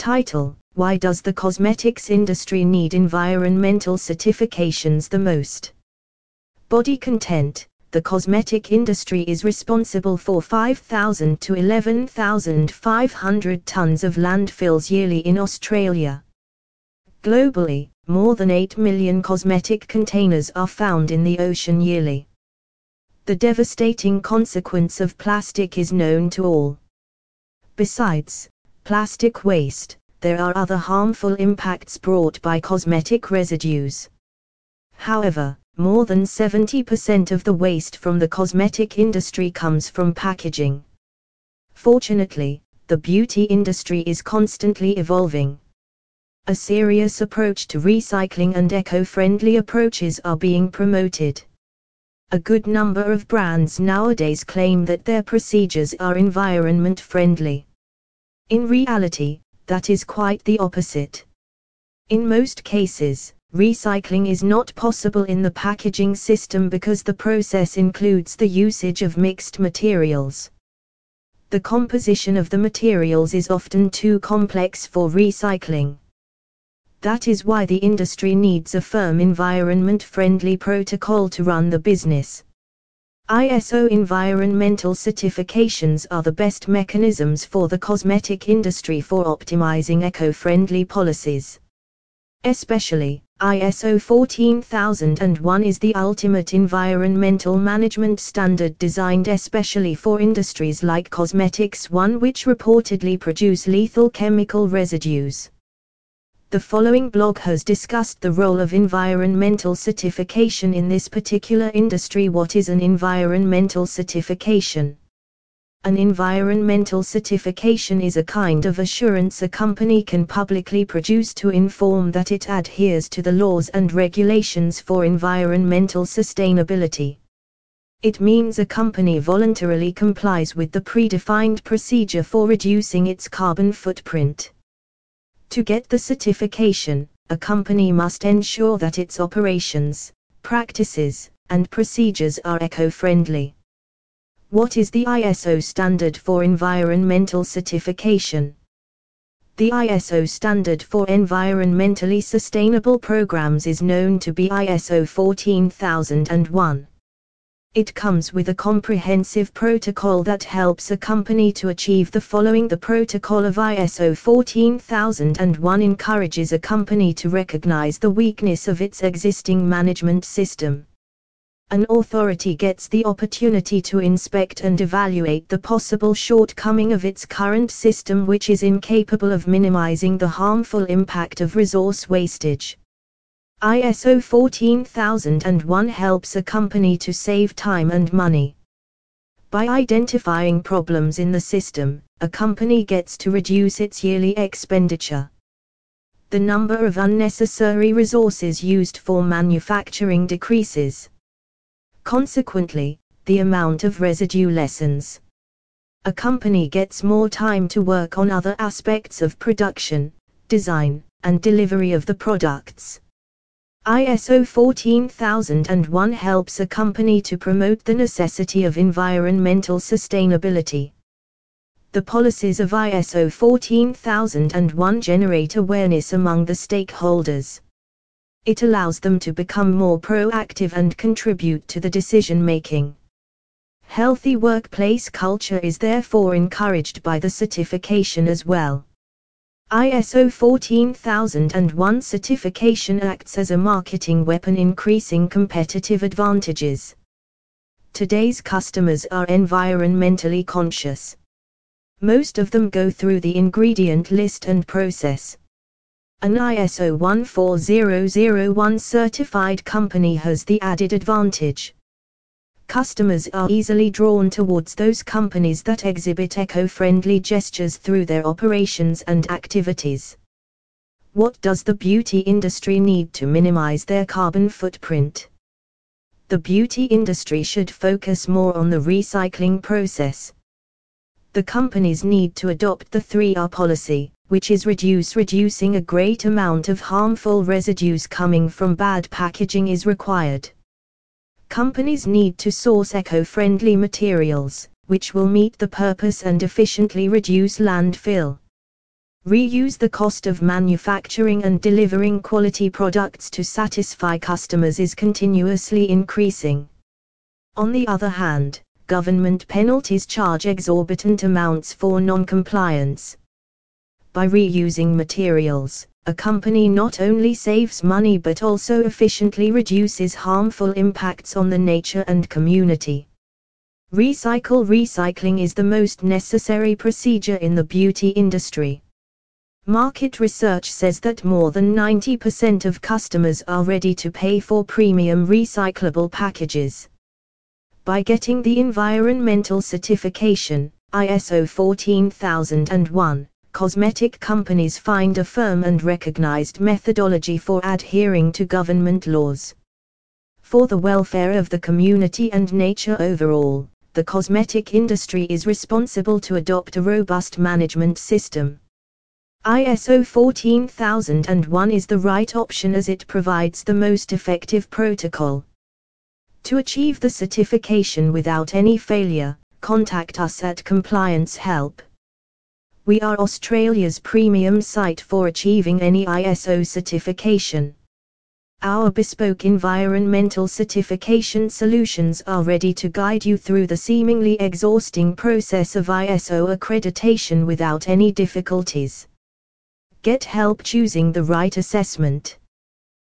Title: Why does the cosmetics industry need environmental certifications the most? Body content: the cosmetic industry is responsible for 5,000 to 11,500 tons of landfills yearly in Australia. Globally, more than 8 million cosmetic containers are found in the ocean yearly. The devastating consequence of plastic is known to all. Besides plastic waste, there are other harmful impacts brought by cosmetic residues. However, more than 70% of the waste from the cosmetic industry comes from packaging. Fortunately, the beauty industry is constantly evolving. A serious approach to recycling and eco-friendly approaches are being promoted. A good number of brands nowadays claim that their procedures are environment-friendly. In reality, that is quite the opposite. In most cases, recycling is not possible in the packaging system because the process includes the usage of mixed materials. The composition of the materials is often too complex for recycling. That is why the industry needs a firm environment-friendly protocol to run the business. ISO environmental certifications are the best mechanisms for the cosmetic industry for optimizing eco-friendly policies. Especially, ISO 14001 is the ultimate environmental management standard designed especially for industries like cosmetics, one which reportedly produce lethal chemical residues. The following blog has discussed the role of environmental certification in this particular industry. What is an environmental certification? An environmental certification is a kind of assurance a company can publicly produce to inform that it adheres to the laws and regulations for environmental sustainability. It means a company voluntarily complies with the predefined procedure for reducing its carbon footprint. To get the certification, a company must ensure that its operations, practices, and procedures are eco-friendly. What is the ISO standard for environmental certification? The ISO standard for environmentally sustainable programs is known to be ISO 14001. It comes with a comprehensive protocol that helps a company to achieve the following. The protocol of ISO 14001 encourages a company to recognize the weakness of its existing management system. An authority gets the opportunity to inspect and evaluate the possible shortcoming of its current system, which is incapable of minimizing the harmful impact of resource wastage. ISO 14001 helps a company to save time and money. By identifying problems in the system, a company gets to reduce its yearly expenditure. The number of unnecessary resources used for manufacturing decreases. Consequently, the amount of residue lessens. A company gets more time to work on other aspects of production, design, and delivery of the products. ISO 14001 helps a company to promote the necessity of environmental sustainability. The policies of ISO 14001 generate awareness among the stakeholders. It allows them to become more proactive and contribute to the decision-making. Healthy workplace culture is therefore encouraged by the certification as well. ISO 14001 certification acts as a marketing weapon, increasing competitive advantages. Today's customers are environmentally conscious. Most of them go through the ingredient list and process. An ISO 14001 certified company has the added advantage. Customers are easily drawn towards those companies that exhibit eco-friendly gestures through their operations and activities. What does the beauty industry need to minimize their carbon footprint? The beauty industry should focus more on the recycling process. The companies need to adopt the 3R policy, which is reducing a great amount of harmful residues coming from bad packaging is required. Companies need to source eco-friendly materials, which will meet the purpose and efficiently reduce landfill. Reuse. The cost of manufacturing and delivering quality products to satisfy customers is continuously increasing. On the other hand, government penalties charge exorbitant amounts for non-compliance. By reusing materials, a company not only saves money but also efficiently reduces harmful impacts on the nature and community. Recycling is the most necessary procedure in the beauty industry. Market research says that more than 90% of customers are ready to pay for premium recyclable packages. By getting the environmental certification, ISO 14001, cosmetic companies find a firm and recognized methodology for adhering to government laws. For the welfare of the community and nature overall, the cosmetic industry is responsible to adopt a robust management system. ISO 14001 is the right option as it provides the most effective protocol. To achieve the certification without any failure, contact us at Compliance Help. We are Australia's premium site for achieving any ISO certification. Our bespoke environmental certification solutions are ready to guide you through the seemingly exhausting process of ISO accreditation without any difficulties. Get help choosing the right assessment.